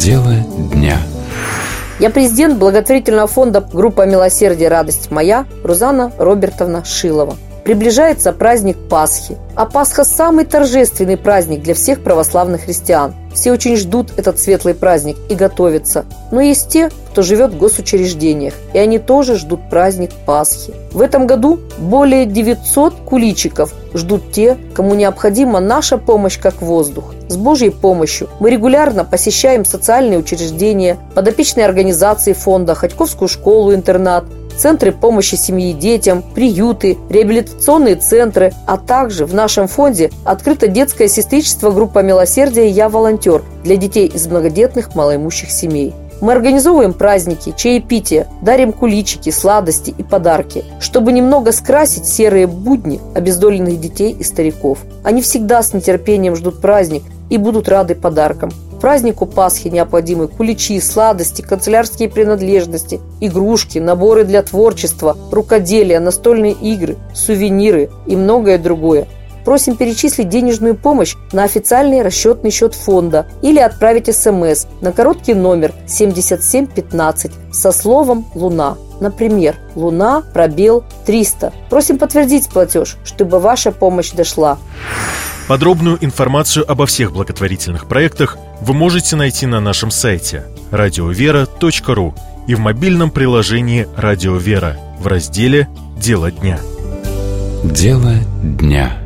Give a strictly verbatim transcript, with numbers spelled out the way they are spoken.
Дело дня. Я президент благотворительного фонда «Группа милосердия. Радость моя» Рузанна Робертовна Шилова. Приближается праздник Пасхи. А Пасха – самый торжественный праздник для всех православных христиан. Все очень ждут этот светлый праздник и готовятся. Но есть те, кто живет в госучреждениях, и они тоже ждут праздник Пасхи. В этом году более девятьсот куличиков ждут те, кому необходима наша помощь как воздух. С Божьей помощью мы регулярно посещаем социальные учреждения, подопечные организации фонда, Ходьковскую школу-интернат, центры помощи семье и детям, приюты, реабилитационные центры, а также в нашем фонде открыто детское сестричество «Группа милосердия. Я волонтер» для детей из многодетных малоимущих семей. Мы организовываем праздники, чаепития, дарим куличики, сладости и подарки, чтобы немного скрасить серые будни обездоленных детей и стариков. Они всегда с нетерпением ждут праздник и будут рады подаркам. К празднику Пасхи необходимы куличи, сладости, канцелярские принадлежности, игрушки, наборы для творчества, рукоделия, настольные игры, сувениры и многое другое. Просим перечислить денежную помощь на официальный расчетный счет фонда или отправить СМС на короткий номер семьдесят семь пятнадцать со словом «Луна». Например, «Луна, пробел, триста». Просим подтвердить платеж, чтобы ваша помощь дошла. Подробную информацию обо всех благотворительных проектах вы можете найти на нашем сайте радиовера точка ру и в мобильном приложении «Радио Вера» в разделе «Дело дня». Дело дня.